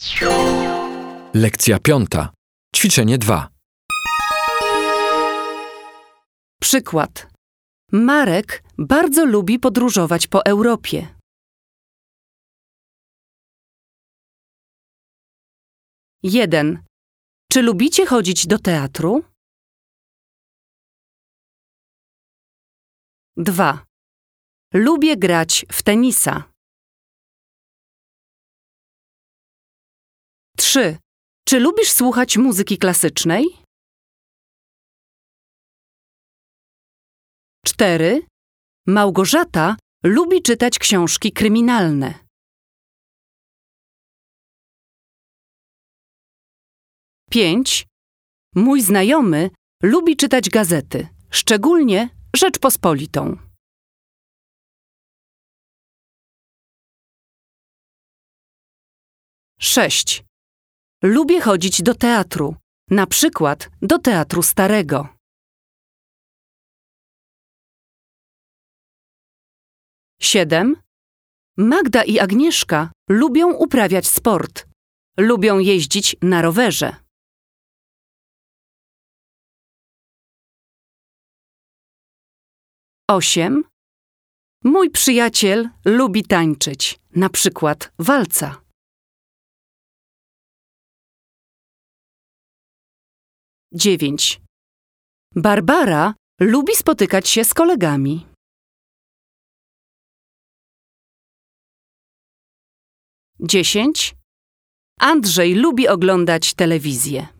Lekcja 5. Ćwiczenie 2. Przykład. Marek bardzo lubi podróżować po Europie. 1. Czy lubicie chodzić do teatru? 2. Lubię grać w tenisa. 3. Czy lubisz słuchać muzyki klasycznej? 4. Małgorzata lubi czytać książki kryminalne. 5. Mój znajomy lubi czytać gazety, szczególnie Rzeczpospolitą. 6. Lubię chodzić do teatru, na przykład do Teatru Starego. 7. Magda i Agnieszka lubią uprawiać sport. Lubią jeździć na rowerze. 8. Mój przyjaciel lubi tańczyć, na przykład walca. 9. Barbara lubi spotykać się z kolegami. 10. Andrzej lubi oglądać telewizję.